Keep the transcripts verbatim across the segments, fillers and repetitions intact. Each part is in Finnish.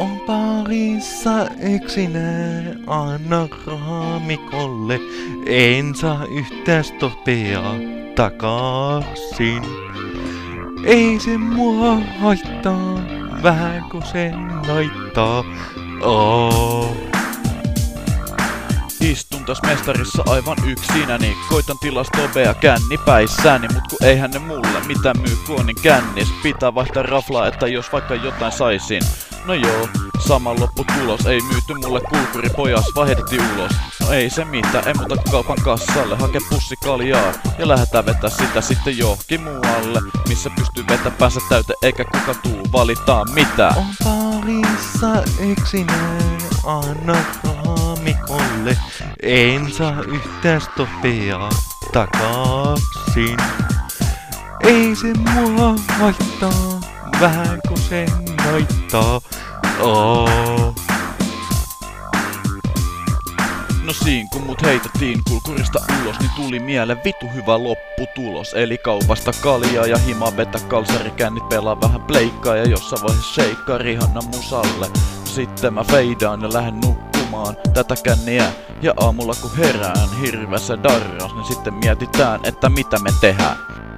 On parissa yksinään, anna rahaa Mikolle. En saa yhtään stoppia takaisin. Ei se mua haittaa, vähän kun se naittaa. Oh. Istun täs mestarissa aivan yksinäni. Koitan tilastoa bea känni päissäni. Mut ku eihän ne mulle mitä myy kuonin kännis. Pitää vaihtaa raflaa, että jos vaikka jotain saisin. No joo, sama lopputulos. Ei myyty mulle kulkuri pojas, vaan heitettiin ulos. No ei se mitään, ei muuta kaupan kassalle. Hake pussi kaljaa ja lähdetään vetää sitä sitten johonkin muualle. Missä pystyy vetää päänsä täyteen eikä kuka tuu valittaa mitään. On parissa yksinään, anna rahaa Mikolle. En saa yhtään stoppia takaisin. Ei se mua haittaa, vähän kun se naittaa. Oh. No siin kun mut heitettiin kulkurista ulos, niin tuli mieleen vitu hyvä lopputulos. Eli kaupasta kaljaa ja hima vetä kalsarikännit, pelaa vähän pleikkaa ja jossain vaiheessa sheikkaa rihanna musalle. Sitten mä feidaan ja lähden nukkumaan tätä känniä. Ja aamulla kun herään hirveässä darras, niin sitten mietitään, että mitä me tehdään.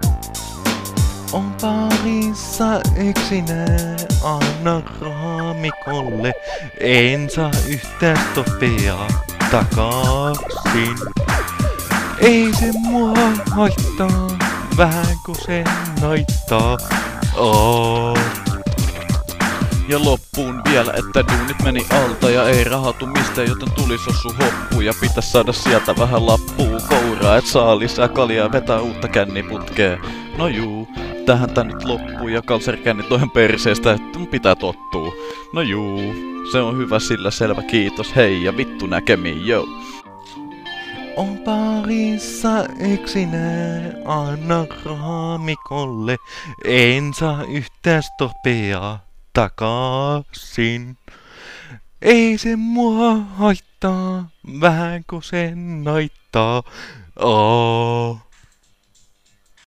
On parissa yksinään, anna rahaa Mikolle. En saa yhtään stoppia takaisin. Ei se mua haittaa, vähän kun se naittaa. Oh. Ja loppuun vielä, että duunit meni alta ja ei rahatu mistään, joten tulis ossu hoppu. Ja pitäis saada sieltä vähän lappuu kouraa, et saa lisää kaljaa vetää uutta känniputkeen. No juu, tähän tää nyt loppuu ja kalsarikännit on ihan perseestä, että mun pitää tottuu. No juu, se on hyvä sillä selvä, kiitos, hei ja vittu näkemiin, joo. On parissa yksinään, anna rahaa Mikolle. En saa yhtään stoppia takaisin. Ei se mua haittaa, vähän kun se naittaa. Oh.